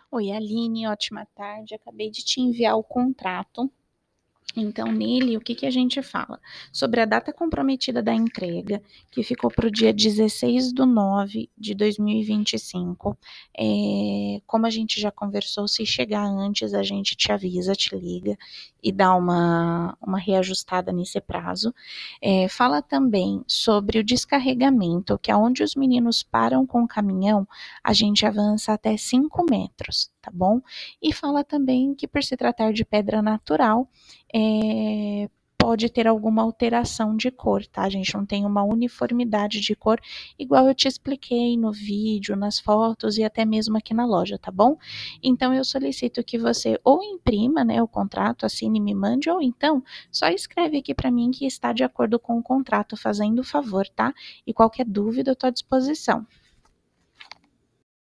Oi, Aline, ótima tarde. Acabei de te enviar o contrato. Então, nele, o que que a gente fala? Sobre a data comprometida da entrega, que ficou para o dia 16/9/2025. Como a gente já conversou, se chegar antes, a gente te avisa, te liga e dá uma reajustada nesse prazo. Fala também sobre o descarregamento, que é onde os meninos param com o caminhão, a gente avança até 5 metros, tá bom? E fala também que, por se tratar de pedra natural, pode ter alguma alteração de cor, tá? A gente não tem uma uniformidade de cor, igual eu te expliquei no vídeo, nas fotos e até mesmo aqui na loja, tá bom? Então, eu solicito que você ou imprima, né, o contrato, assine e me mande, ou então só escreve aqui para mim que está de acordo com o contrato, fazendo o favor, tá? E qualquer dúvida, eu tô à disposição.